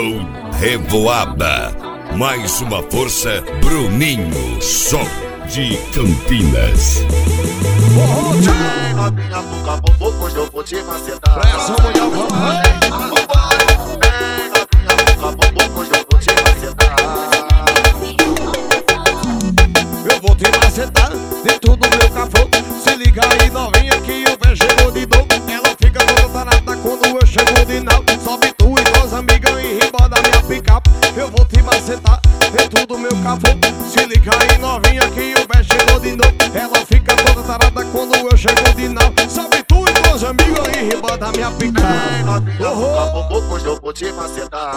Gol Revoada. Mais uma força, Bruninho, som de Campinas. Vem novinha pro caboclo, pois eu vou te macetar. Pressa, mulher, Vem novinha pro caboclo, pois eu vou te macetar. eu vou te macetar dentro do meu café. Se liga aí, novinha, que o pé chegou de novo. Ela fica toda tarada quando eu chego de novo. Sobe tu e tuas amigas em riba da minha picape. Eu vou te macetar dentro do meu café. Se liga aí, novinha, que o pé chegou de novo. Ela fica toda tarada quando eu chego de novo. Sobe tu e tuas amigas em riba da minha picape. Vem novinha pro caboclo, pois eu vou te macetar.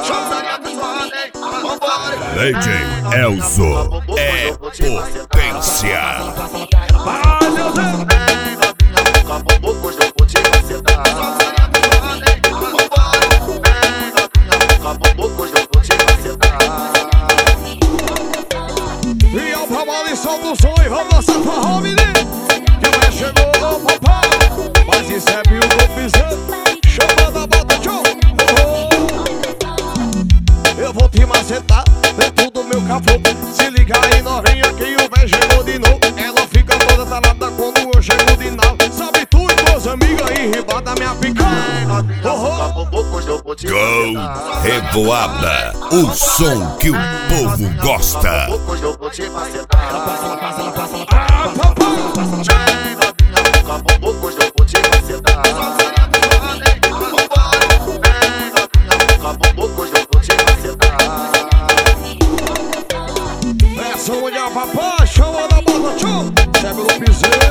DJ Elzo é potência. Vai, meu Deus! Vem novinha pro caboclo, pois eu vou te macetar. Vem novinha pro caboclo, pois eu vou te macetar. E ao trabalho e solta o som e vamos dançar forró, menino. Que o pé chegou, papai. Mas recebe o golpezinho, chamando a bota, tchau. Eu vou te macetar dentro do meu capô. Se liga aí, novinha, que o pé chegou de novo. Ela fica toda talada quando eu chego de novo. Sabe tu e tuas amigas em riba da minha pica. Vem novinha pro caboclo, pois eu vou te Gol macetar. Revoada. O som que o povo gosta. Pois eu vou te macetar. Ah, papai! Vem novinha pro caboclo, pois eu vou te macetar. Vem novinha pro caboclo, pois eu vou te macetar. Essa mulher, papai, chama da bota, tchau. Segue o piseiro.